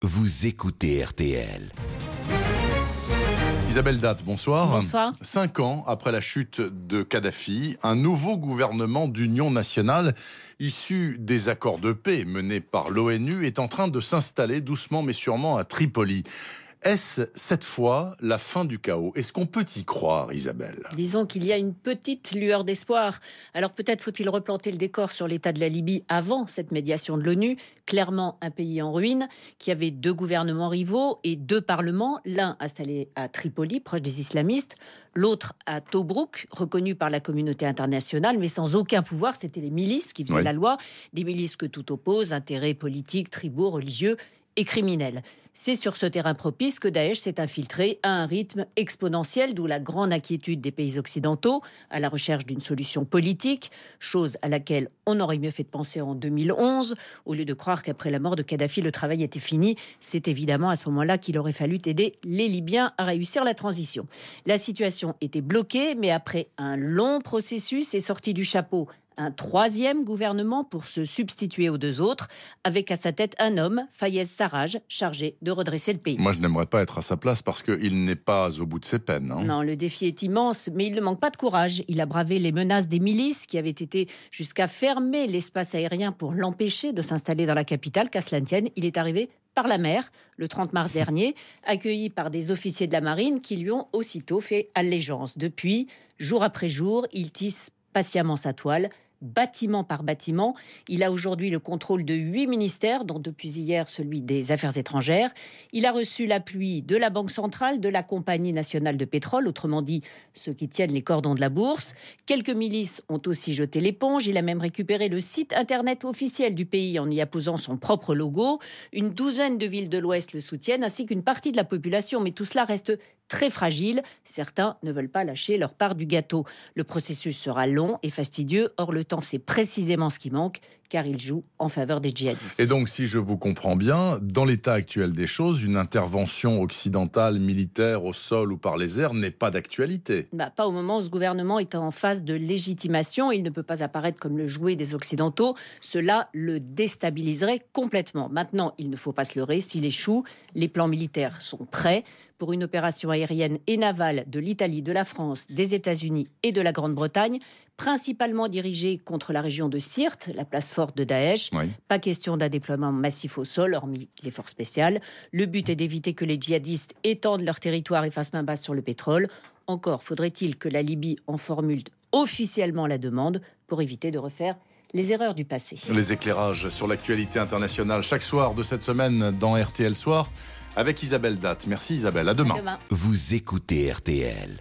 Vous écoutez RTL. Isabelle Datte, bonsoir. Bonsoir. 5 ans après la chute de Kadhafi, un nouveau gouvernement d'union nationale issu des accords de paix menés par l'ONU est en train de s'installer doucement mais sûrement à Tripoli. Est-ce cette fois la fin du chaos ? Est-ce qu'on peut y croire, Isabelle ? Disons qu'il y a une petite lueur d'espoir. Alors peut-être faut-il replanter le décor sur l'état de la Libye avant cette médiation de l'ONU. Clairement un pays en ruine, qui avait 2 gouvernements rivaux et 2 parlements, l'un installé à Tripoli, proche des islamistes, l'autre à Tobrouk, reconnu par la communauté internationale, mais sans aucun pouvoir. C'était les milices qui faisaient la loi, des milices que tout oppose, intérêts politiques, tribaux, religieux et criminels. C'est sur ce terrain propice que Daesh s'est infiltré à un rythme exponentiel, d'où la grande inquiétude des pays occidentaux à la recherche d'une solution politique, chose à laquelle on aurait mieux fait de penser en 2011, au lieu de croire qu'après la mort de Kadhafi, le travail était fini. C'est évidemment à ce moment-là qu'il aurait fallu aider les Libyens à réussir la transition. La situation était bloquée, mais après un long processus est sorti du chapeau un 3e gouvernement pour se substituer aux 2 autres, avec à sa tête un homme, Fayez Sarraj, chargé de redresser le pays. Moi, je n'aimerais pas être à sa place parce qu'il n'est pas au bout de ses peines. Non, le défi est immense, mais il ne manque pas de courage. Il a bravé les menaces des milices qui avaient été jusqu'à fermer l'espace aérien pour l'empêcher de s'installer dans la capitale, qu'à cela ne tienne. Il est arrivé par la mer, le 30 mars dernier, accueilli par des officiers de la marine qui lui ont aussitôt fait allégeance. Depuis, jour après jour, il tisse patiemment sa toile, bâtiment par bâtiment. Il a aujourd'hui le contrôle de 8 ministères, dont depuis hier celui des Affaires étrangères. Il a reçu l'appui de la Banque centrale, de la Compagnie nationale de pétrole, autrement dit ceux qui tiennent les cordons de la bourse. Quelques milices ont aussi jeté l'éponge. Il a même récupéré le site internet officiel du pays en y apposant son propre logo. Une douzaine de villes de l'Ouest le soutiennent, ainsi qu'une partie de la population. Mais tout cela reste très fragile. Certains ne veulent pas lâcher leur part du gâteau. Le processus sera long et fastidieux. Or, le temps, c'est précisément ce qui manque, car il joue en faveur des djihadistes. Et donc, si je vous comprends bien, dans l'état actuel des choses, une intervention occidentale, militaire, au sol ou par les airs, n'est pas d'actualité. Pas au moment où ce gouvernement est en phase de légitimation. Il ne peut pas apparaître comme le jouet des Occidentaux. Cela le déstabiliserait complètement. Maintenant, il ne faut pas se leurrer. S'il échoue, les plans militaires sont prêts pour une opération aérienne et navale de l'Italie, de la France, des États-Unis et de la Grande-Bretagne, principalement dirigée contre la région de Sirte, la place forte de Daesh. Pas question d'un déploiement massif au sol, hormis les forces spéciales. Le but est d'éviter que les djihadistes étendent leur territoire et fassent main basse sur le pétrole. Encore faudrait-il que la Libye en formule officiellement la demande pour éviter de refaire les erreurs du passé. Les éclairages sur l'actualité internationale chaque soir de cette semaine dans RTL Soir avec Isabelle Datte. Merci Isabelle, à demain. Vous écoutez RTL.